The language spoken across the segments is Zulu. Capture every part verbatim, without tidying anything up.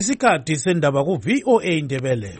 Isikhathi sendaba ku V O A Indebele.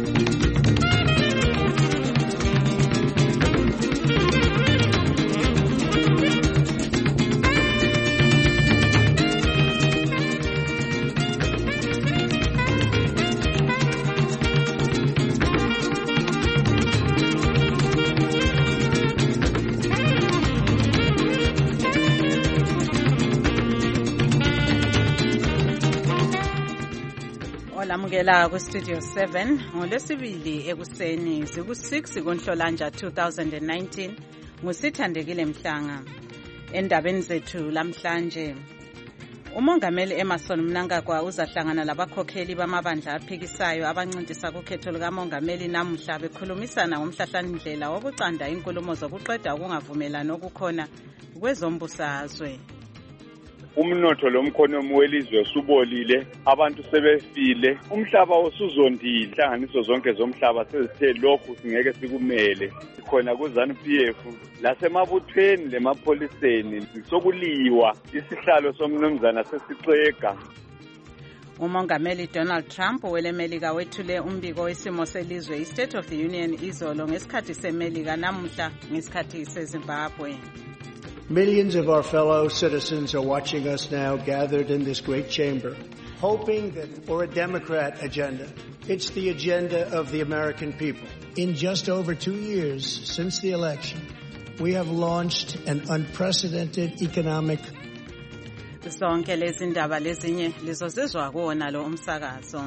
Lamukela ku Studio seven ngolwesibili ekuseni ziku six kuNhlolanja two thousand nineteen ngusithandekile Mhlanga. Endabeni zethu lamhlanje, uMongameli Emmerson Mnangagwa uzahlangana labakhokheli bamabandla aphikisayo abancintisa kukhetho likamongameli namuhla bekhulumisana ngomhlahlandlela wokucanda inkulumo zokuqeda ukungavumelani okukhona kwezombusazwe. Umnotho lomkhonomi welizwe subolile, abantu sebefile, umhlaba usuzondile, inhlanganiso zonke zomhlaba sezithe lokhu singeke sikumele. Khona ku ZANU P F lasemabuthweni lemapholiseni sokuliwa, isihlalo somnumzana sesixega. uMongameli Donald Trump welemelika wethule umbiko wesimo selizwe iState of the Union izolo ngesikhathi semelika namuhla ngesikhathi seZimbabwe. Millions of our fellow citizens are watching us now gathered in this great chamber, hoping that for a Democrat agenda, it's the agenda of the American people. In just over two years since the election, we have launched an unprecedented economic. Zonke lezi ndaba lezinye lizozizwa kuwona lo umsakazo.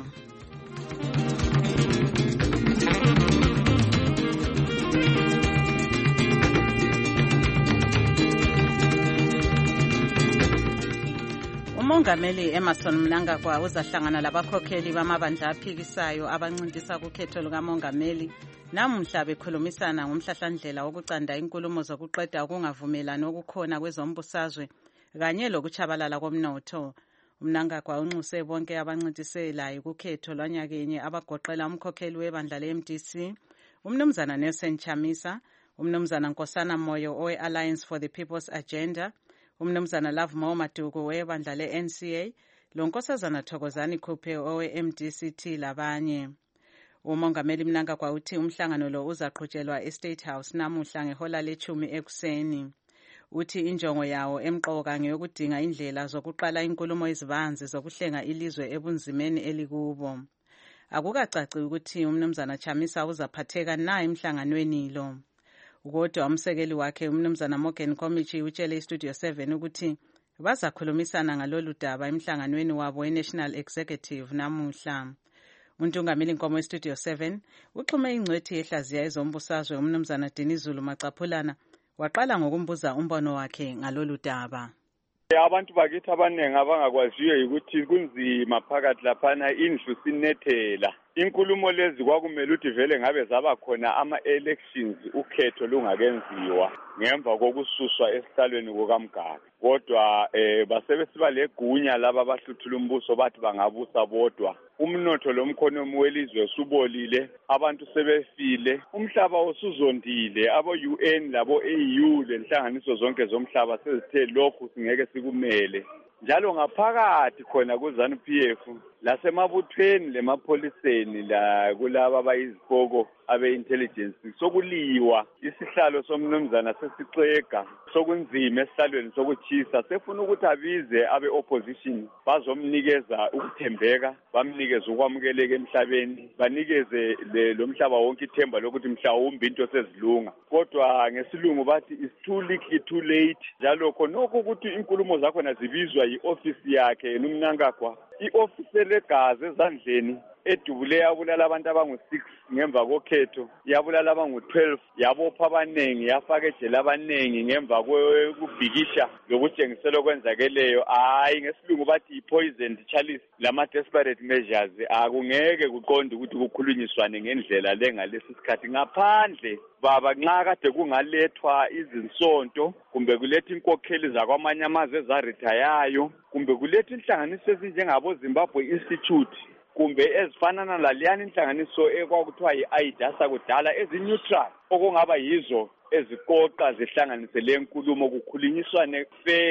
uMongameli Emmerson Mnangagwa uzahlangana labakhokheli bamabandla aphikisayo abancintisa kukhetho lukamongameli namuhla bekhulumisana ngomhlahlandlela wokucanda inkulumo zokuqeda ukungavumelani okukhona kwezombusazwe kanye lokuchabalala komnotho. uMnangagwa unxuse bonke abancintiselayo kukhetho lwanyakenye abagoqela umkhokheli webandla le-M D C, umnumzana Nelson Chamisa, umnumzana Nkosana Moyo owe-Alliance for the People's Agenda, umnumzana Love Mo Maduku webandla le-N C A, lonkosazana Thokozani Khuphe owe-M D C T labanye. uMongameli Mnangagwa uthi umhlangano lo uzaqhutshelwa eState House namuhla ngehola lechumi ekuseni. Uthi injongo yawo emqoka ngeyokudinga indlela zokuqala inkulumo ezibanzi zokuhlenga ilizwe ebunzimeni elikubo. Akukacaci ukuthi umnumzana Chamisa uzaphatheka na emhlanganweni lo. Kodwa umsekeli wakhe umnumzana Morgan Komichi utshele iStudio seven ukuthi bazakhulumisana ngalolu daba emhlanganweni wabo weNational Executive namuhla. uNtungameli Nkomo eStudio seven uxhume ingcwethi yehlaziya ezombusazwe umnumzana Dinizulu Macaphulana waqala ngokumbuza umbono wakhe ngalolu daba. Abantu bakithi abanengi abangakwaziyo ukuthi kunzima phakathi laphana indlu sinethela. Inkulumo lezi kwakumele ukuthi vele ngabe zaba khona ama-elections ukhetho lungakenziwa ngemva kokususwa esihlalweni kukaMgabe. Kodwa eh basebesiba legunya laba abahluthula umbuso bathi bangabusa bodwa. Umnotho lomkhonomi welizwe subolile, abantu sebefile, umhlaba usuzondile, abo-U N labo-A U lenhlanganiso zonke zomhlaba sezithe lokhu singeke sikumele. Njalo ngaphakathi khona ku ZANU P F lasemabuthweni lemapholiseni la kulaba abayizipoko abe-intelligence sokuliwa, isihlalo somnumzana sesixega, sokunzima esihlalweni sokuchisa, sefuna ukuthi abize abe-opposition bazomnikeza ukuthembeka, bamnikeze ukwamukeleka emhlabeni, banikeze lo mhlaba wonke ithemba lokuthi mhlawumbe into sezilunga. Kodwa ngesilungu bathi it's too little too late. Njalo khonokho ukuthi inkulumo zakhona zibizwa i-ofisi yakhe uMnangagwa, i-ofisi legazi ezandleni edubule yabulala abantu abangu six ngemva kokhetho, yabulala abangu twelve, yabopha abanengi, yafaka ejele abanengi ngemva kokubhikisha lokutshengisela kwenzakeleyo. Hayi ngesilungu bathi i-poisoned chalice lama-desperate measures. Akungeke kuqonde ukuthi kukhulunyiswane ngendlela lengalesi sikhathi ngaphandle baba nxa kade kungalethwa izinsonto kumbe kuletha inkokheli zakwamanye amazwe ezarethayayo kumbe kuletha inhlanganiso ezinjengabo Zimbabwe Institute kumbe ezifanana laliyani inhlanganiso ekwakuthiwa yi-AIDASA kudala ezineutral okungaba yizo eziqoqa zihlanganise le nkulumo kukhulunyiswane feli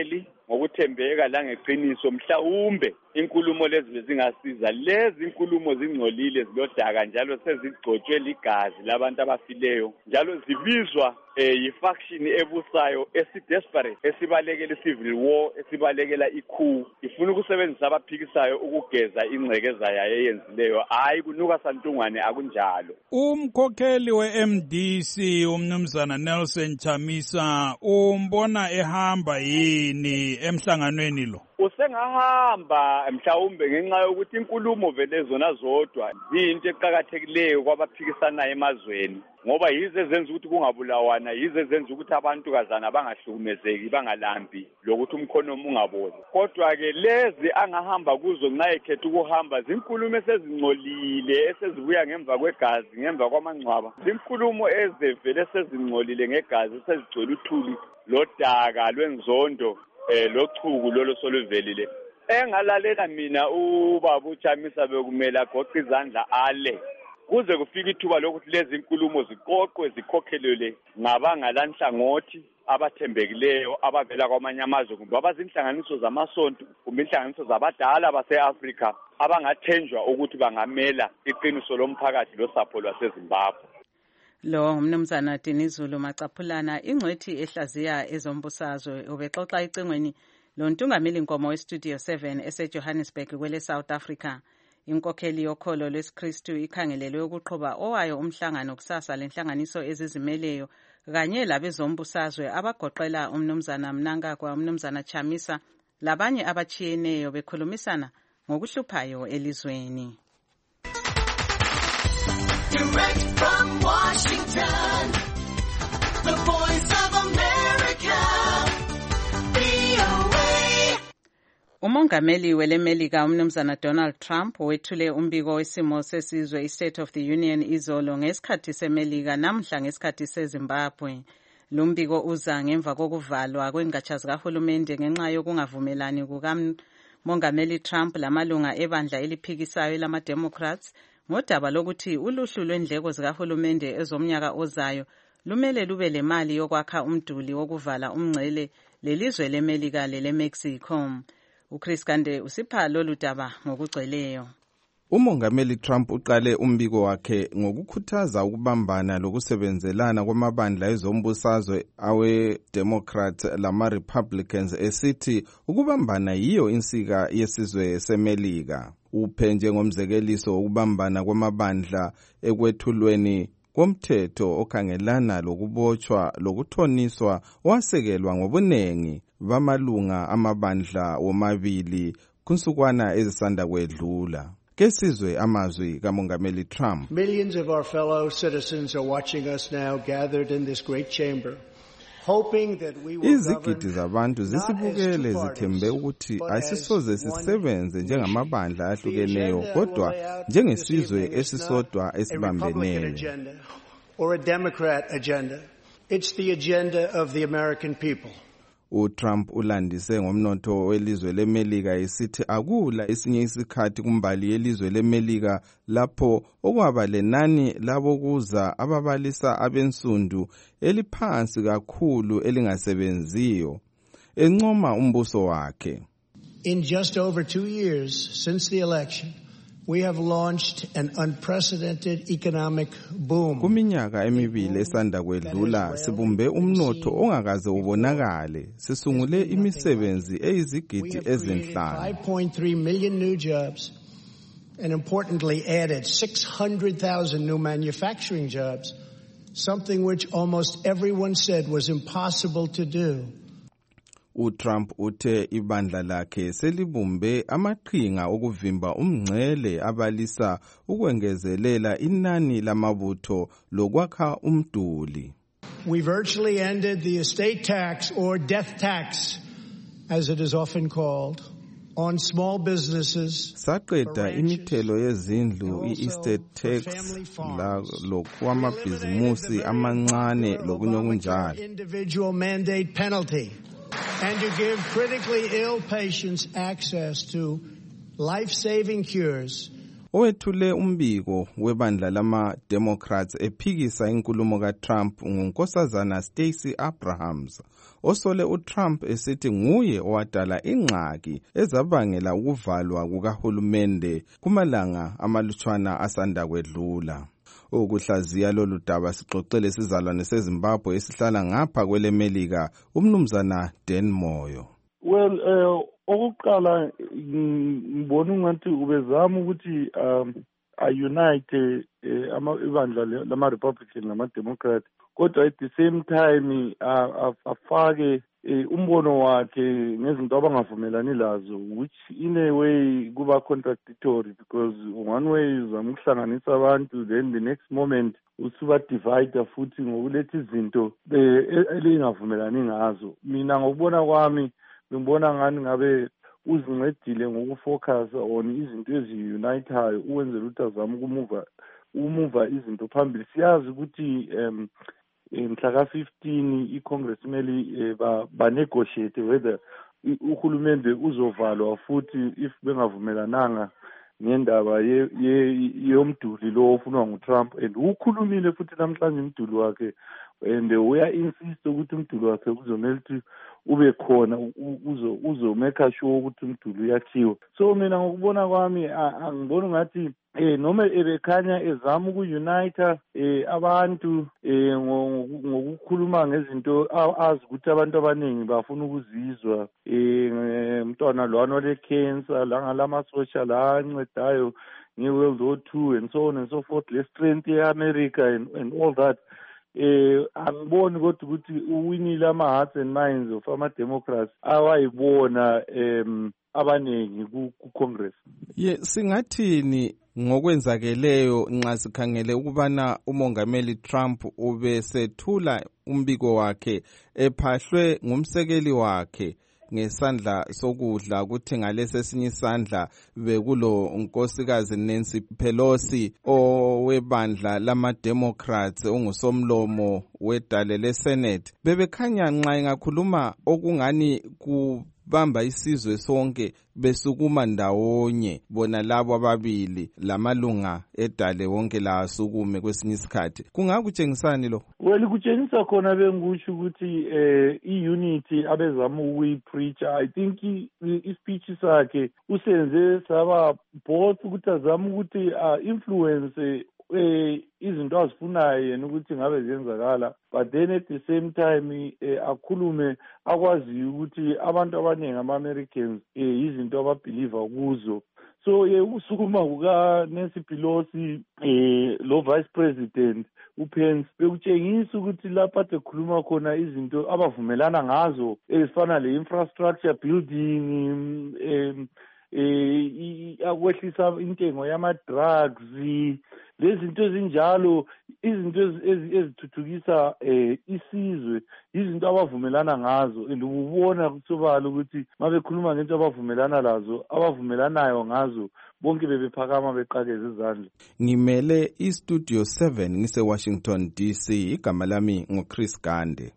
ngokuthembeka langeqiniso mhlawumbe inkulumo lezi bezingasiza. Lezi inkulumo zingcolile zilodaka njalo sezigcotshwe ligazi labantu abafileyo njalo zibizwa eh, yifaction ebusayo esidesperate esibalekela civil war esibalekela ikhu ifuna ukusebenzisa abaphikisayo ukugeza ingcekeza yayo eyenzileyo hayi kunuka santungwane akunjalo. Umkhokheli we-M D C umnumzana Nelson Chamisa umbona ehamba yini emhlanganweni lo? Usengahamba mhlawumbe ngenxa yokuthi inkulumo vele zona zodwa ziyinto eqhakathekileyo kwabaphikisanayo emazweni ngoba yize zenza ukuthi kungabulawana yize zenza ukuthi abantu kazana bangahlukumezeki bangalambi lokuthi umkhonomo ungaboli. Kodwa ke lezi angahamba kuzo nxa ekhetha ukuhamba zinkulumo esezingcolile esezibuya ngemva kwegazi ngemva kwamangcwaba zinkulumo ezevele esezingcolile ngegazi esezigcwele uthuli lodaka lwenzondo eh lochuku lolo soluvelile. Engalalela mina ubaba uChamisa bekumele agoqe izandla ale kuze kufike ithuba lokuthi lezi inkulumo ziqoqwe zikhokhelele ngabangalanhlangothi abathembekileyo abavela kwamanye amazwe kumbe abazinhlanganiso zamasonto kumbe inhlanganiso zabadala base-Afrika abangathenjwa ukuthi bangamela iqiniso lomphakathi losapho lwaseZimbabwe. Lo umnumzana Dinizulu Macaphulana ingcwethi ehlaziya ezombusazwe ubexoxa icingweni lontungameli nkomo westudio seven eseJohannesburg kwele South Africa. Inkokheli yokholo lwesikristu ikhangelelwe ukuqhuba owayo umhlangano kusasa lenhlanganiso ezizimeleyo kanye labezombusazwe abagoqela umnumzana Mnangagwa umnumzana Chamisa labanye abachiyeneyo bekhulumisana ngokuhluphayo elizweni. Direct from Washington, the voice of America, V O A. Umongameli welemelika umnumzana Donald Trump wethule umbiko wesimo sesizwe i-State of the Union izolo ngesikhathi semelika namhla ngesikhathi seZimbabwe. Lumbiko uza ngemva kokuvalwa kwengatsha zikahulumende ngenxa yokungavumelani kukamongameli Trump lamalunga ebandla eliphikisayo lama-Democrats ngodaba lokuthi uluhlu lwendleko zikahulumende ezomnyaka ozayo lumele lube lemali yokwakha umduli wokuvala umngcele lelizwe lemelika lelemexico. uChris Kande usipha lolu daba ngokugcweleyo. Umongameli Trump uqale umbiko wakhe ngokukhuthaza ukubambana lokusebenzelana kwamabandla ezombusazwe awe-Democrats lama-Republicans esithi ukubambana yiyo insika yesizwe semelika. Uphe njengomzekeliso ukubambana kwamabandla ekwethulweni komthetho okhangelana lokubotshwa lokuthoniswa wasekelwa ngobunengi bamalunga amabandla womabili kunsukwana ezisanda kwedlula. Kesizwe amazwi kamongameli Trump. Millions of our fellow citizens are watching us now gathered in this great chamber. Hoping that we will izigidi zabantu zisibukele zithembe ukuthi ayisisoze sisebenze njengamabandla ahlukeneyo kodwa njengesizwe esisodwa esibambeneyo. Or a Democrat agenda. It's the agenda of the American people. uTrump ulandise ngomnotho welizwe lemelika esithi akula esinye isikhathi kumbali yelizwe lemelika lapho okwaba lenani labo kuza ababalisa abensundu eliphansi kakhulu elingasebenziyo encoma umbuso wakhe. In just over two years since the election, we have launched an unprecedented economic boom. Kuminyaka emibili esanda kwedlula sibumbe umnotho ongakaze ubonakale sisungule imisebenzi eyizigidi ezinhlanu. five point three million new jobs and importantly added six hundred thousand new manufacturing jobs, something which almost everyone said was impossible to do. uTrump uthe ibandla lakhe selibumbe amaqhinga okuvimba umngcele abalisa ukwengezelela inani lamabutho lokwakha umduli. We virtually ended the estate tax or death tax as it is often called on small businesses. Saqeda imithelo yezindlu i-estate tax la lokwamabhizimusi amancane lokunye okunjalo. Individual mandate penalty. And to give critically ill patients access to life-saving cures owethule umbiko webandla lama-Democrats ephikisa inkulumo kaTrump ngunkosazana Stacey Abrams, osole uTrump esithi nguye owadala ingxaki ezabangela ukuvalwa kukahulumende kumalanga amalutshwana asanda kwedlula. Ukuhlaziya lolu daba sixoxele sizalwane seZimbabwe esihlala ngapha kwelemelika umnumzana Dan Moyo. Well, uh, okokuqala ngibona ungathi ubezama ukuthi um ayunite ama ibandla lama Republican nama Democrat, kodwa at the same time afake umbono wakhe ngezinto abangavumelani lazo, which in a way kuba contradictory, because one way uzama ukuhlanganisa abantu, then the next moment usuba divide futhi ngokuletha izinto elingavumelani ngazo. Mina ngokubona kwami ngibona ngani ngabe uzincedile ngokufocus on izinto ezi-unitayo ukwenzela ukuthi azame ukumuva umuva izinto phambili. Siyazi ukuthi um mhla ka fifteen i-Congress kumele ba-negotiate whether uhulumende uzovalwa futhi if bengavumelananga ngendaba yomduli lo ofunwa nguTrump, and ukhulumile futhi namhlanje umduli wakhe, and uya insist ukuthi umduli wakhe kuzomela ukuthi ube khona uzo uzo make sure ukuthi umduli uyakhiwa. So mina ngokubona kwami angibona ngathi eh noma ebekhanya ezama ukuyunita eh abantu eh ngokukhuluma ngezinto azi ukuthi abantu abaningi bafuna ukuzizwa eh umntwana lwana ole cancer la ngalama social ancedayo ngeWorld War Two and so on and so forth, le strength yeAmerica and, and all that. Eh angiboni kodwa ukuthi uwinile ama hearts and minds of ama Democrats awayibona em abaningi ku Congress. Ye singathini ngokwenzakeleyo nxa sikhangele ukubana umongameli Trump ubesethula umbiko wakhe ephahlwe ngumsekeli wakhe ngesandla sokudla, ukuthi ngalesi esinye isandla bekulo unkosikazi Nancy Pelosi owebandla lama-Democrats ongusomlomo wedale le-Senate. Bebekhanya nxa ingakhuluma okungani kubamba isizwe sonke besukuma ndawonye bona labo ababili lamalunga edale wonke la asukume kwesinye isikhathi. Kungakutshengisani lo? Well, kutshengisa khona bengisho ukuthi eh i-unity abezama ukuyipreach. I think i-speech sakhe usenze saba both ukuthi azama ukuthi influence eh izinto azifunayo yena ukuthi ngabe ziyenzakala, but then at the same time akhulume akwazi ukuthi abantu abaningi ama-Americans eh izinto ababelieve kuzo. So ye usukuma kuka Nancy Pelosi eh lo vice president uPence bekutshengisa ukuthi lapha ekhuluma khona izinto abavumelana ngazo ezifana le infrastructure building, em eh akwehlisa intengo yama drugs, lezi zinto ezinjalo, izinto ezithuthukisa eh isizwe, izinto abavumelana ngazo. And ubona kusobala ukuthi mabekhuluma ngento abavumelana lazo abavumelanayo ngazo bonke bebephakama beqakeza izandla. Ngimele iStudio seven ngise Washington D C. Igama lami ngoChris Gande.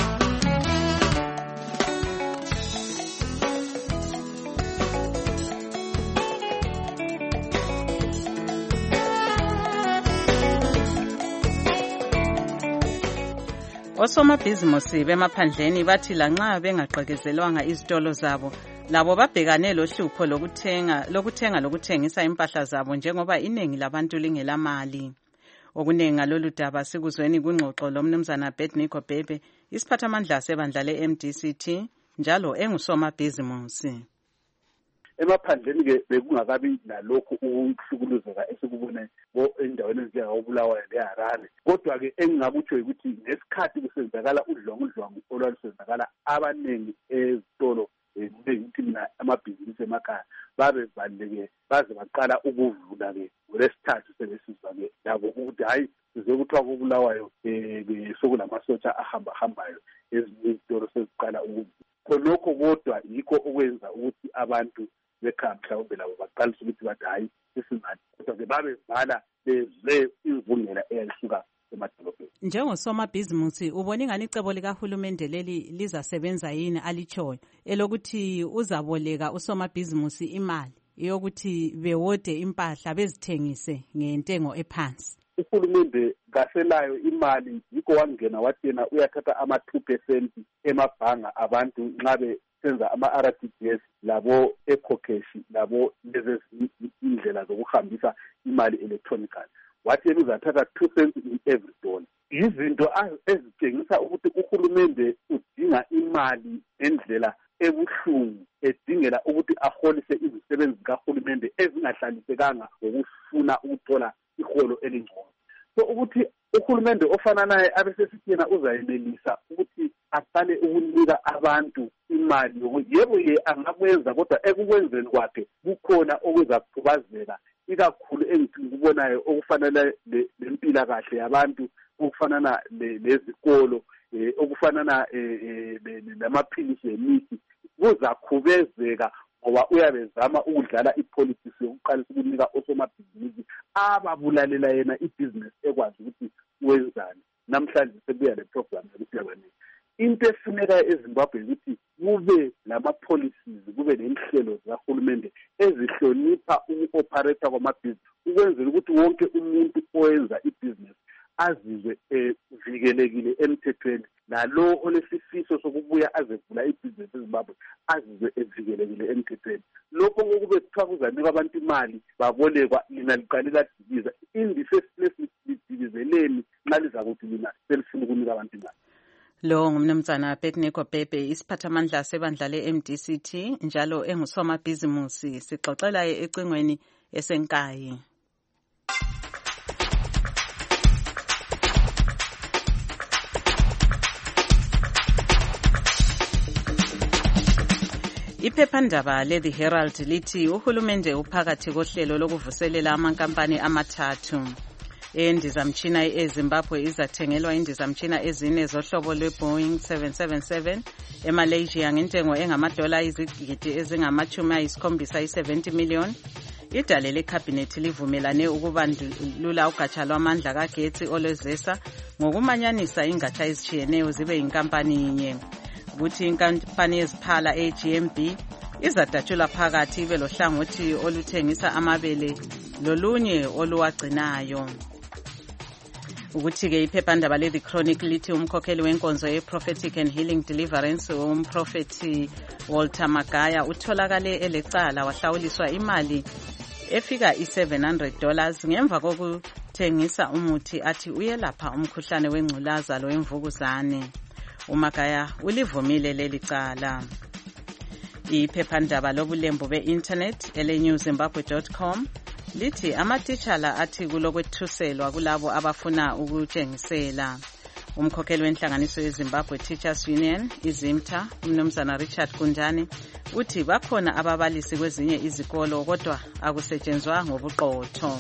Osomabhizimusi bemaphandleni bathi lanxa bengaqekezelwanga izitolo zabo, labo babhekane lohlupho lokuthenga lokuthenga lokuthengisa impahla zabo njengoba iningi labantu lingelamali. Okunengi ngalolu daba sikuzweni kwingxoxo lomnumzana Abednego Bhebe, isiphathamandla sebandla le-M D C T njalo engusomabhizimusi. Emaphandleni ke bekungakabi nalokho ukuhlukuluzeka esikubona endaweni ezinjengaBulawayo leHarare, kodwa ke engingakutsho ukuthi ngesikhathi kusenzakala udlwangudlwangu olwalusenzakala abaningi ezitolo ngithi mina amabhizinisi emakhaya babe baleke baze baqala ukuvula ke ngolesithathu sebesizwa ke labo ukuthi hayi size kuthiwa koBulawayo eh sokulamasotsha ahamba hambayo ezinye izitolo seziqala ukuvula. Khonokho kodwa yikho okwenza ukuthi abantu bekhaya mhlawumbe labo baqalisa ukuthi bathi hayi sesingani, kodwa ke babe vala bezwe imvungela eyahluka emadolobheni. Njengosomabhizimusi ubona ingani icebo likahulumende leli lizasebenza yini alichoyo elokuthi uzaboleka usomabhizimusi imali yokuthi bewode impahla bezithengise ngentengo ephansi. Uhulumende kaselayo imali yikho wangena wathi yena uyathatha ama two percent emabhanga abantu nxa besenza ama-R T G S labo ecocash labo lezi indlela zokuhambisa imali electronically. Wathi yena uzathatha two cents in every dollar. Izinto ezitshengisa ukuthi uhulumende udinga imali endlela ebuhlungu edingela ukuthi aholise izisebenzi zikahulumende ezingahlalisekanga ngokufuna ukuthola iholo elingcono. So ukuthi uhulumende ofana naye abesesithi yena uzayenelisa ukuthi aqale ukunika abantu imali yebo ye angakwenza kodwa ekukwenzeni kwakhe kukhona okuzakhubazeka ikakhulu engikubonayo okufanele lempilakahle yabantu okufanana lezikolo okufanana lamaphilisi emithi kuzakhubezeka ngoba uyabezama ukudlala ipolitiki yokuqalisa ukunika osomabhizinisi ababulalela yena ibhizinesi ekwazi ukuthi wenzani. Namhlanje sebuya le program yokuthi yabanika into efunekayo eZimbabwe ukuthi kube lama-policies kube nenhlelo zikahulumende ezihlonipha uku-operate kwamabhizinisi ukwenzela ukuthi wonke umuntu owenza ibhizinesi azizwe evikelekile emthethweni nalo olesifiso sokubuya azevula ibhizinesi eZimbabwe azizwe evikelekile emthethweni. Lokho kokube kuthiwa kuzanika abantu imali babolekwa lina liqalela dibiza indise lesidibizeleni nxa lizakuthi lina selifuna ukunika abantu imali. Lo ngumnumzana Bethneko Bhebhe isiphathamandla sebandla le-M D C T njalo engusomabhizimusi sixoxela ecingweni esenkayi. Iphephandaba le-The Herald lithi uhulumende uphakathi kohlelo lokuvuselela amankampani amathathu. Indizamtshina eZimbabwe izathengelwa indizamtshina ezine zohlobo lwe-Boeing seven seventy-seven eMalaysia ngentengo engamadola izigidi ezingamachumi ayisikhombisa i-seventy million. Idale lekhabhinethi livumelane ukubandlula ugatsha lwamandla kagetsi olwezesa ngokumanyanisa ingatsha ezitshiyeneyo zibe yinkampani yinye. Ukuthi inkampani yeziphala e-G M B izadatshula phakathi ibe lohlangothi oluthengisa amabele lolunye oluwagcinayo. Ukuthi-ke iphephandaba le-The Chronicle lithi umkhokheli wenkonzo ye-Prophetic and Healing Deliverance umprofethi Walter Magaya utholakale elecala wahlawuliswa imali efika i-seven hundred dollars ngemva kokuthengisa umuthi athi uyelapha umkhuhlane wengculaza loyimvukuzane. uMagaya ulivumile leli cala. Iphephandaba lobulembu be-internet ele-new zimbabwe dot com lithi amatitshala athi kulokwethuselwa kulabo abafuna ukutshengisela. Umkhokheli wenhlanganiso yeZimbabwe Teachers Union izimta umnumzana Richard Kunjani uthi bakhona ababalisi kwezinye izikolo kodwa akusetshenzwa ngobuqotho.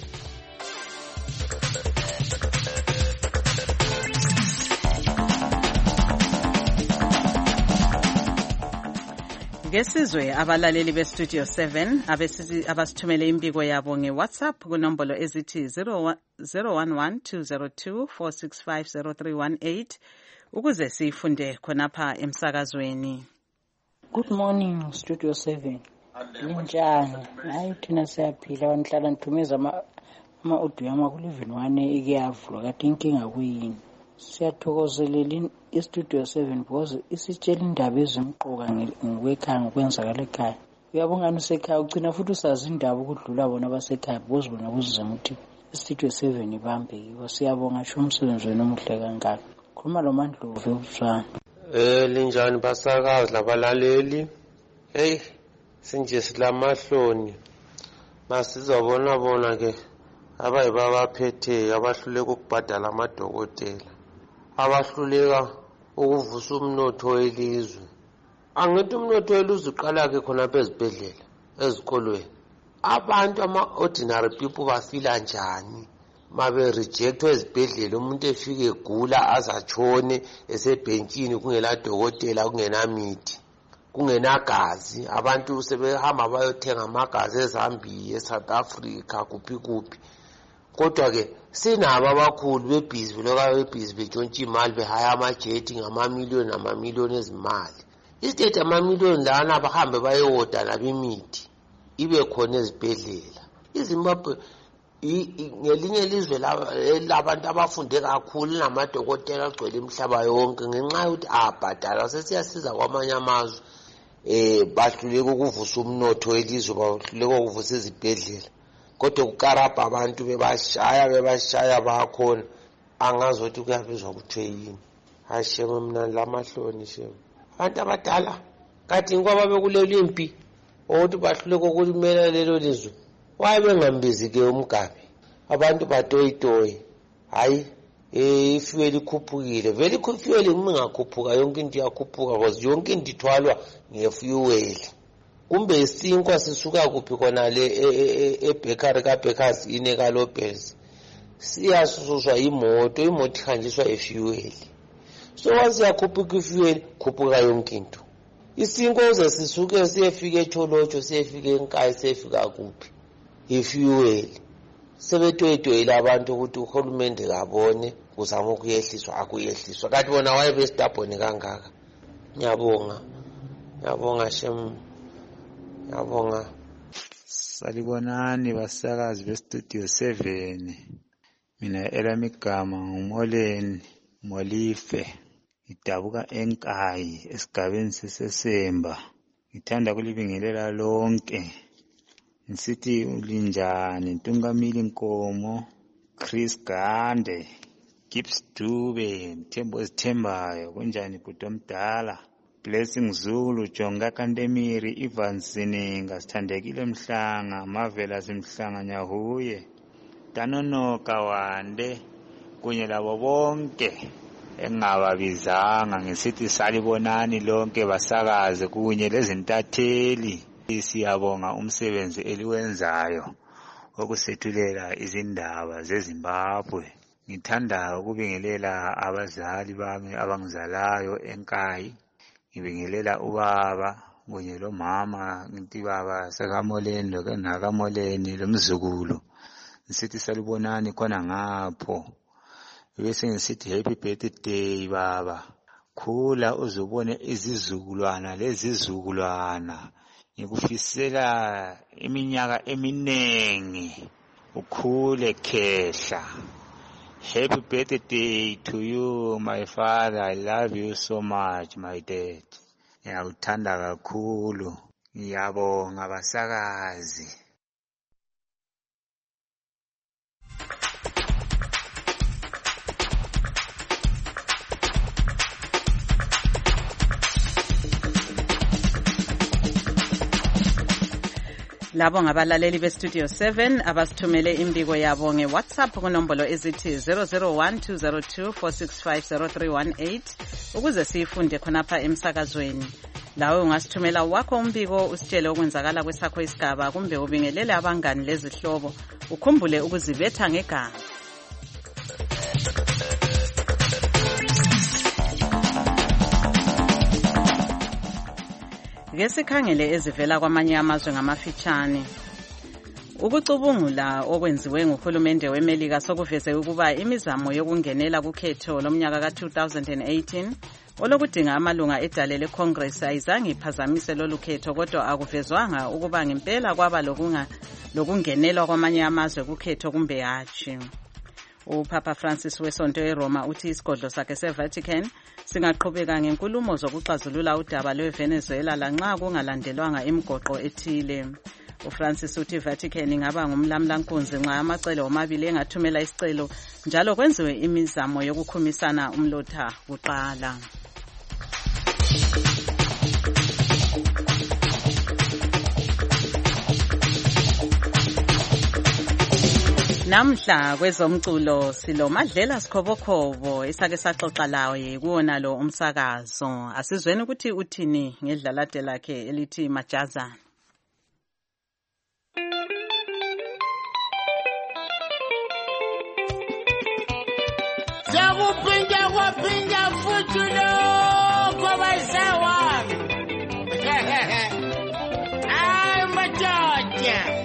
Ngesizwe abalaleli beStudio seven abasithumele impiko yabo ngeWhatsApp kunombolo ezithi zero one one two zero two four six five zero three one eight ukuze sifunde khonapha emsakazweni. Good morning Studio seven. Linjani? Hayi thina siyaphila wanhlala nithumeza ama ama audio yami kuleveni one ikuyavulwa kade inkinga kuyini. Siyathokozelela iStudio seven because isitshela indaba ezimqoka ngikwekhaya ngokwenzakala ekhaya. Uyabongana usekhaya ugcina futhi usazi indaba ukudlula bona abasekhaya because bona kuzizema ukuthi iStudio seven ibambe yiwo. Siyabonga sho umsebenzi wenu omuhle kangaka. Khuluma lo Mandlovu ubusana. Eh linjani basakazi labalaleli? Hey sinje silamahloni. Masizobona bona ke abayibabaphethe abahluleka ukubhadala amadokotela. Abahluleka ukuvusa umnotho welizwe. Angithi umnotho welizwe uqala ke khona phezibhedlela ezikolweni. Abantu ama-ordinary people bafila njani mabe rejectwa ezibhedlela umuntu efike egula azatshone esebhentshini kungela dokotela kungena mithi kungena gazi abantu sebehamba bayothenga amagazi eZambia eSouth Africa kuphi kuphi. Kodwa ke sinabo abakhulu bebhizi loka bebhizi betshontsha imali behaya amajethi ngamamiliyoni namamiliyoni ezimali. Istate amamiliyoni lana bahambe bayewoda labimithi ibe khona ezibhedlela. iZimbabwe ngelinye ilizwe labantu abafunde kakhulu namadokotela agcwele imhlaba yonke ngenxa yokuthi abhadala sesiyasiza kwamanye amazwe eh bahluleka ukuvusa umnotho welizwe bahluleka ukuvusa izibhedlela kodwa kukarabha abantu bebashaya bebashaya bakhona angazi ukuthi kuyabizwa kuthiwe yini. Hasheme mina lamahloni sheme abantu abadala kathi ingoba bekulelo impi ukuthi bahluleka ukulimela lelo lizwe waye bengambizi ke umgabi abantu batoyitoyi hayi eh ifuel ikhuphukile vele ifuel ingakhuphuka yonke into iyakhuphuka because yonke into ithwalwa ngefuel kumbe isinkwa sisuka kuphi khona le ebakery ka Bakers ine ka Lopez siyasuswa imoto imoto ihanjiswa efuel so once yakhuphuka ifuel khuphuka yonke into isinkwa uze sisuke siyefika eTholotsho siyefika eNkayi siyefika kuphi ifuel sebetoyitoyela abantu ukuthi uhulumende kabone kuzama ukuyehliswa akuyehliswa kanti bona waye bestabhone kangaka. Ngiyabonga ngiyabonga shem ngiyabonga. Salibonani basakazi bestudio seven. Mina elami igama ngumoleni Molife idabuka eNkayi esigabeni sesesemba. Ngithanda kulibingelela lonke. Nsithi ulinjani Ntungamili Nkomo, Chris Gande, Gibbs Dube, Mthembo Zithembayo, kunjani bhuti omdala, Blessing Zulu, Jonga Kandemiri, Ivan Sininga, Sithandekile Mhlanga, Mavela Simhlanga Nyahuye, Danonoka Wande, kunye labo bonke engababizanga ngisithi salibonani lonke basakaze kunye lezintatheli. Siyabonga umsebenzi eliwenzayo wokusethulela izindaba zeZimbabwe. Ngithanda ukubingelela abazali bami abangizalayo eNkayi. Ngibingelela ubaba kunye lomama ngithi baba sekamoleni lokenakamoleni lomzukulu. Ngisithi salibonani khona ngapho. Bese ngisithi happy birthday baba. Khula uzobone izizukulwana lezizukulwana. Ngikufisela iminyaka eminengi ukhule khehla. Happy birthday to you my father. I love you so much my dad. Ngiyawuthanda kakhulu. Ngiyabonga basakazi. Labo ngabalaleli bestudio seven abasithumele imbiko yabo ngeWhatsApp kunombolo ezithi zero zero one two zero two four six five zero three one eight ukuze sifunde khonapha emsakazweni. Lawe ungasithumela wakho umbiko usitshele okwenzakala kwesakho isigaba kumbe ubingelele abangani lezihlobo ukhumbule ukuzibetha ngegama. Ngesikhangele ezivela kwamanye amazwe ngamafitshane. Ukucubungula okwenziwe nguhulumende weMelika sokuveze ukuba imizamo yokungenela kukhetho lomnyaka ka two thousand eighteen olokudinga amalunga edale leCongress ayizange iphazamise lolu khetho kodwa akuvezwanga ukuba ngempela kwaba lokunga lokungenelwa kwamanye amazwe kukhetho kumbe hatshi. uPapa Francis wesonto eRoma uthi isigodlo sakhe seVatican singaqhubeka ngenkulumo zokuxazulula udaba lweVenezuela lanxa kungalandelwanga imigoqo ethile. uFrancis uthi iVatican ingaba ngumlamlankunzi nxa amacele omabili engathumela isicelo njalo kwenziwe imizamo yokukhumisana umlotha kuqala. Namhla kwezomculo silo Madlela Sikhobokhobo esake saxoxa lawe kuona lo umsakazo. Asizweni ukuthi uthini ngedlalade lakhe elithi Majazana. Sakupinda kwapinda futhi lokho basawa. Ay madoda.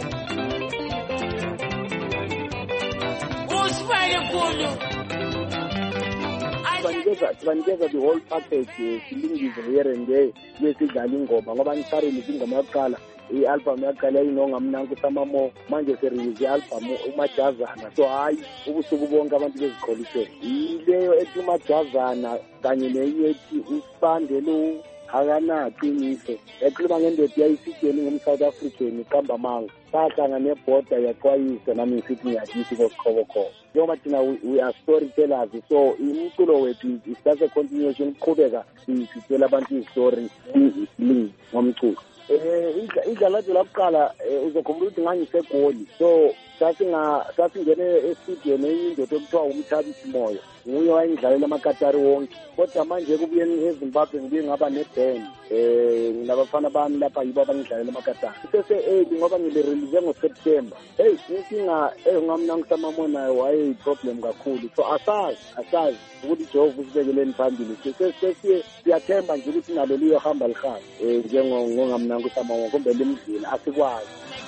Banikeza the whole package silingise here and there yesidlala ingoma ngoba ngikareni ingoma yokuqala i-album yaqala inongamnanko samamo manje serelease i-album umajazana so hayi ubusuku bonke abantu bezikholiswe yileyo ethi umajazana kanye nenye ethi usibande lo akanaqiniso ekhuluma ngendoda yayisitsheni ngomsouth african iqamba manga sahlanga nebhoda yaxwayisa nami ngisithi ngiyakithi kosikhobokholo njengoba thina we are storytellers so umculo wethu is just a continuation uqhubeka sitshela abantu istory musically ngomculo eh idlalajo lakuqala uzokhumbula ukuthi ngangisegoli so sasinga sasingene e-studio nenye indoda okuthiwa umthabisi moyo nguye wayengidlalela amakatari wonke kodwa manje kubuyeni eZimbabwe ngibuye ngaba neband eh nginabafana bami lapha yibo abangidlalela amakatari sese eh ngoba ngile-release ngoSeptember hey inkinga engamnango samamona waye i-problem kakhulu so asazi asazi ukuthi Jehova usibekeleni phambili sese siyathemba nje ukuthi nalo liyohamba lihamba eh njengongamnango samamona kumbe limdlile asikwazi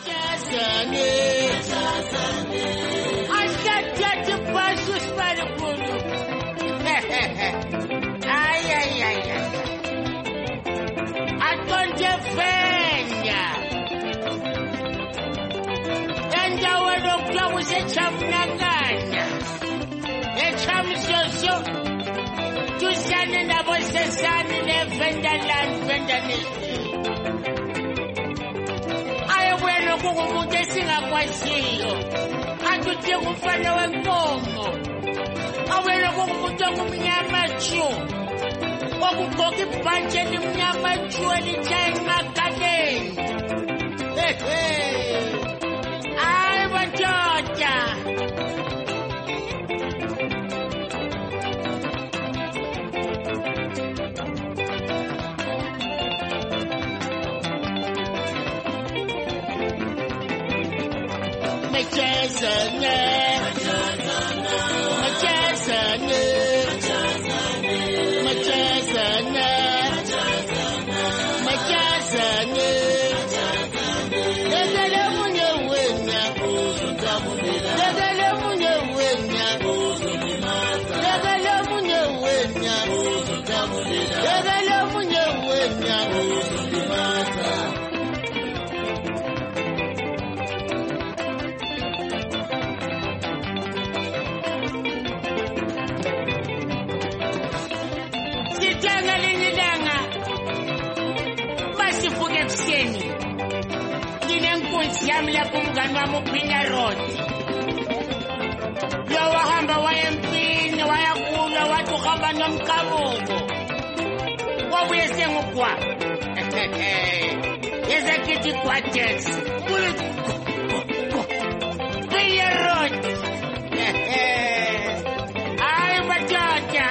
Ay, ay, ay, ay. Akonjefenya. Endawo lokuthiwa kuseChamnanganya. eChamshosho. Tusane nabo sesane neVendaland Vendanisi. Ayebuye nokukumuntu esingakwaziyo. Atuthe kumfana wenkomo. Awela kokumuntu omnyama chu. Okugqoka ibhantshi elimnyama chu elitshaya emagaleni. Hayi madoda. Machazane. Machazane. Machazane. Machazane. Legele munye wenya. Legele munye wenya. Legele munye wenya. Legele munye wenya. Yami lapho umngani wami uPhina Road. Lo wahamba waya empini wayakula wathi uhamba nomqabuko. Wabuye sengugwa. Yezakithi quarters. Phina Road. Ay madoda.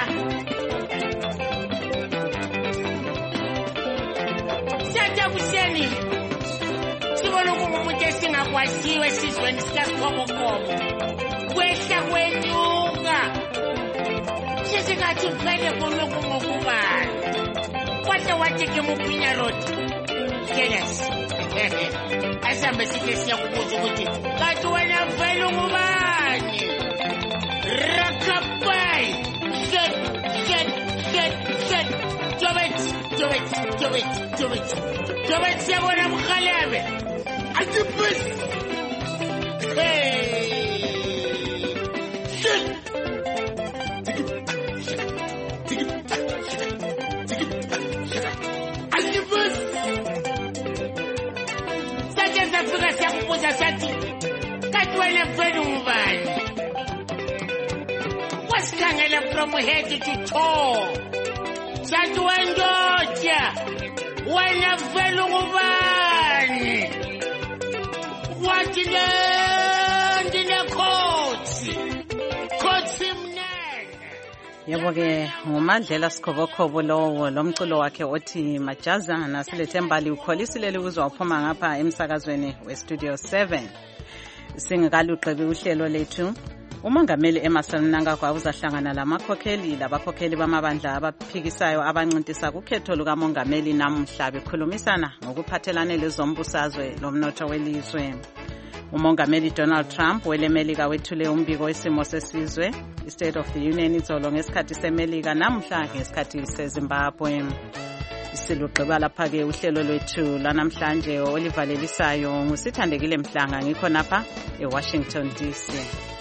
Sata kuseni. Umuntu esingakwaziwe esizweni sikaSikhobokobo kwehla kwenyuka sisingathi vele kome kungokubani kodwa wathi ke muPhina Road jealous asambe sike siyakubuza ukuthi kanti wena vele ungubani rakabai shit shit shit shit jobet jobet jobet jobet jobet siyabona mkhalebe Atipus! Hey! Shit! Atipus! Sacha zafika siyakubuza sathi kanti wena vele ungubani? Wasikhangela from head to toe. Sathi wendoda wena vele ungubani? Wathi le ndine khotsi khotsi mnene. Yebo ke nguMandlela Sikhobokhobo lowo lomculo wakhe othi Majazana silethembali ukholisile ukuzwa uphuma ngapha emsakazweni weStudio seven. Singakaluqebi uhlelo lethu. Umongameli Emmerson Mnangagwa uzahlangana lamakhokheli labakhokheli bamabandla abaphikisayo abancintisa kukhetho lukamongameli namuhla bekhulumisana ngokuphathelane lezombusazwe lomnotho welizwe. Umongameli Donald Trump welemelika wethule umbiko wesimo sesizwe iState of the Union izolo ngesikhathi semelika namuhla ngesikhathi seZimbabwe. silugqiba lapha-ke uhlelo lwethu lwanamhlanje olivalelisayo ngusithandekile Mhlanga ngikho napha eWashington D C.